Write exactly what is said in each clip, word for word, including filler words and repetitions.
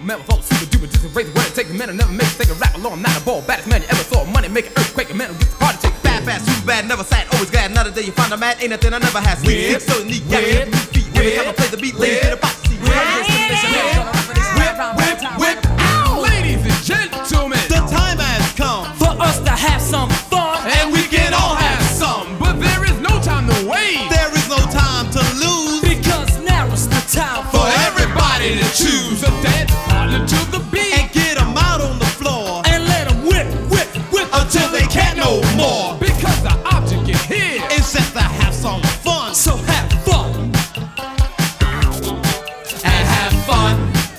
man with all super duper just raise what it takes. A man who never makes take a rap alone. I'm not a ball baddest man you ever saw. Money make an earthquake. A man who gets the party take. Bad, fast, too bad, never sad, always glad. Another day you find a man, ain't nothing I never had. Sweet, so neat, got to get feet. Every time I play the beat, ladies get a box seat. Whip, whip, whip, ow! Ladies and gentlemen, the time has come for us to have some fun, and we can all have some. But there is no time to wait. There is no time to lose, because now is the time for everybody to choose a dance partner to the beat and get them out on the floor and let them whip, whip, whip until they can't no more. Because the object is here. It's just to have some fun. So have fun and have fun.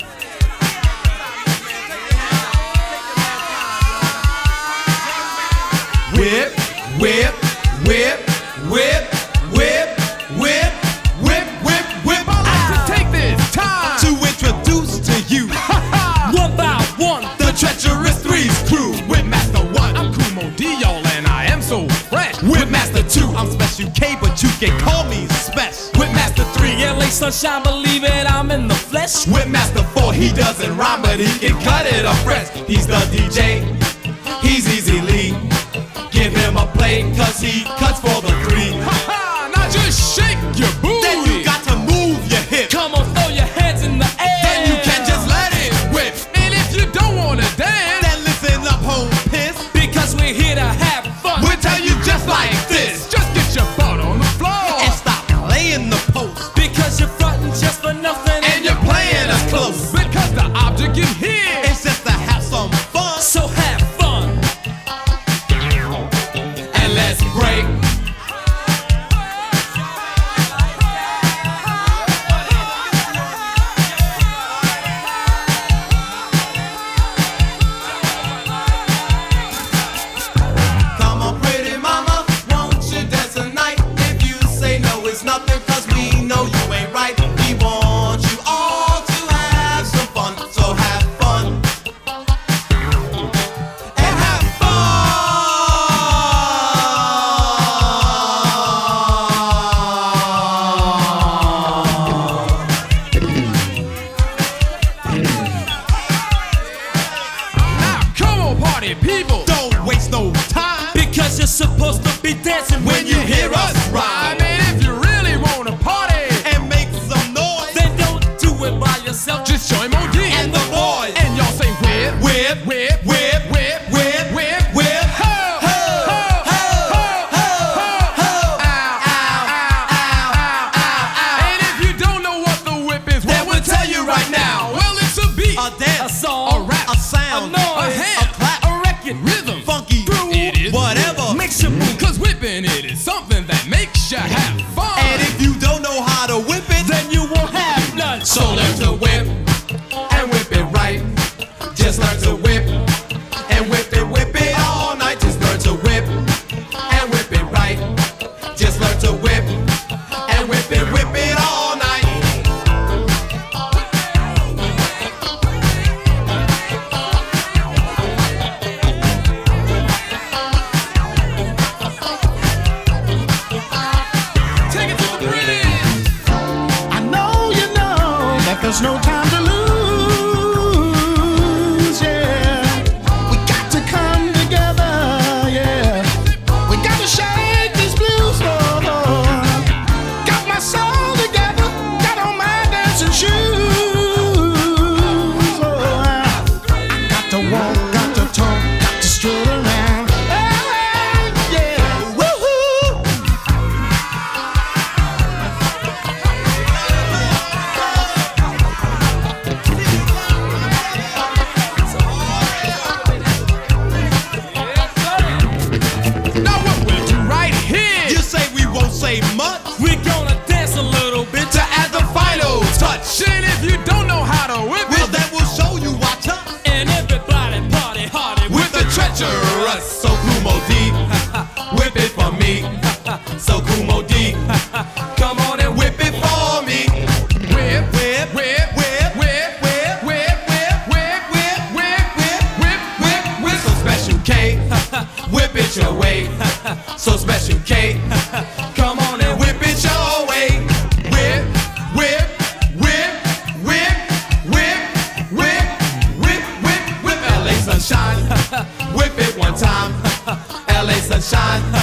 Whip, whip, whip, whip, whip, whip, whip, whip, whip. I'd like to take this time to introduce to you one by one the treacherous Three's crew. Whipmaster one, I'm Kumo D, y'all, and I am so fresh. Whipmaster two, I'm Special K, but you can call me Special. Whipmaster three, L A Sunshine, believe it, I'm in the flesh. Whipmaster four, he doesn't rhyme, but he can cut it up fresh. He's the D J, he's Easy Lee. Give him a play, cause he cuts for the three. Ha ha, now just shake your booty. Then you got to move your hips. Come on, throw your hands in the air. Then you can just let it whip. And if you don't wanna dance, Then listen up, home piss. because we're here to have fun. We'll tell you just like this. just get your butt on the floor. And stop playing the post. Because you're frontin' just for nothing, And you're playing us close. Because the object is here. It's just to have some fun. so have fun. And let's break. Come on, pretty mama, won't you dance tonight? If you say no, it's nothing, cause we know you ain't right. We want you all to have some fun, so have fun. And have Now come on, party people. Don't waste no time Because you're supposed to be dancing when you hear us I rhyme. mean, if you really wanna party, And make some noise. Then don't do it by yourself. just join Mo D And the boys. and y'all say whip, Whip, whip, whip, whip, whip, whip, whip. ho, Ho, ho, ho, ho, ho. ow, ow, ow, ow, ow. And if you don't know what the whip is, Then we'll tell you right now. Well, it's a beat, A A dance, song, a rap, a sound, a noise, a hand, a clap, a record, rhythm, funky, It is whatever. makes you move. Cause whipping it is something that makes you have fun. And if you don't know how to whip it, Then you won't have none. so learn to whip and whip it right. Just learn to whip and whip it, whip it all night. Just learn to whip and whip it right. Just learn to whip and whip it, whip it all night. Take it to the bridge. I know you know that there's no time to lose, yeah. We got to come together, yeah. We got to shake these blues, oh, oh. Got my soul together, got on my dancing shoes, oh. I got to walk, got to talk, got to stroll around, hey, yeah, woohoo. shine.